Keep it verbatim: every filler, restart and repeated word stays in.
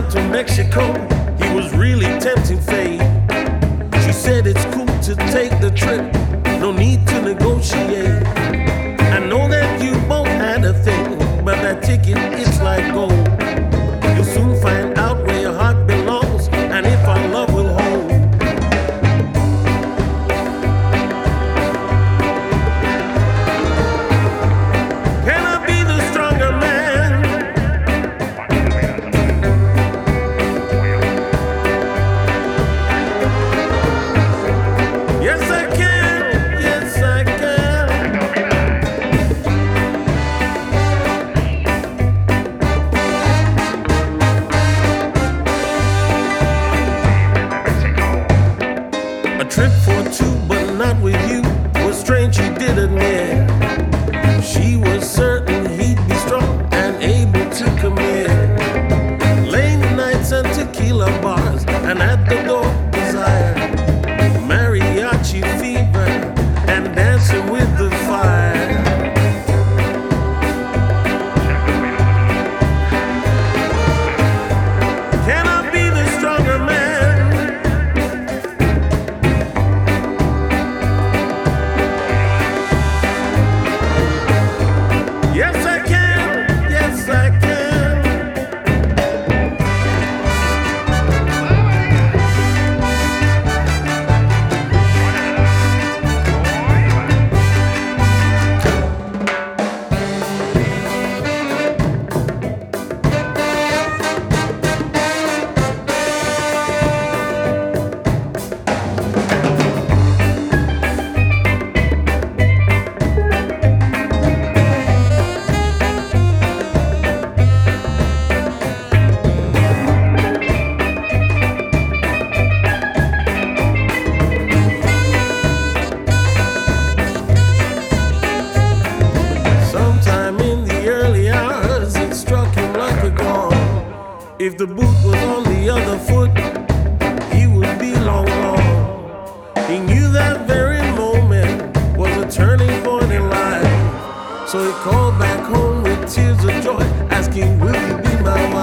out to Mexico, he was really tempting fate. She said it's cool to take the trip, no need to negotiate. I know that you both had a thing, but that ticket, it's like gold. You'll soon find out where your heart belongs, and if our love will hold. Can I be the stronger man? Yes, I can. Yes, I can. A trip for two, but not with you, was strange, she did admit. She was certain he'd be strong and able to commit. Late nights and tequila bars, and at the door, desire. Mariachi fever, and dancing with the fire. Can I be the stronger man? Yes, I can. Yes, I can. Sometime in the early hours, it struck him like a gong. If the boot was on the other foot, he would be long gone. He knew that very moment was a turning point in life. So he called back home with tears of joy, asking, will you be my wife?